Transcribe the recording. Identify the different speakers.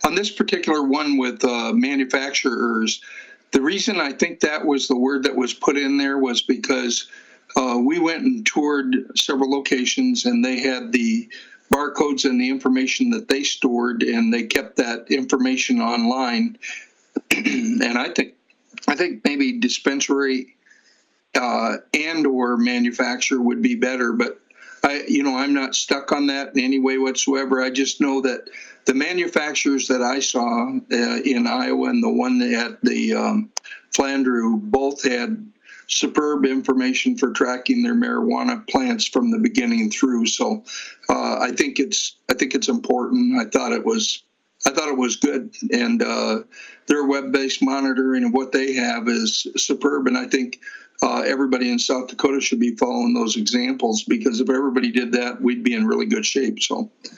Speaker 1: on this particular one with manufacturers, the reason I think that was the word that was put in there was because we went and toured several locations, and they had the barcodes and the information that they stored, and they kept that information online. And I think maybe dispensary and or manufacturer would be better, but I'm not stuck on that in any way whatsoever. I just know that the manufacturers that I saw in Iowa and the one at the Flandreau both had superb information for tracking their marijuana plants from the beginning through. So I think it's important. I thought it was good, and their web-based monitoring of what they have is superb. And I think everybody in South Dakota should be following those examples, because if everybody did that, we'd be in really good shape. So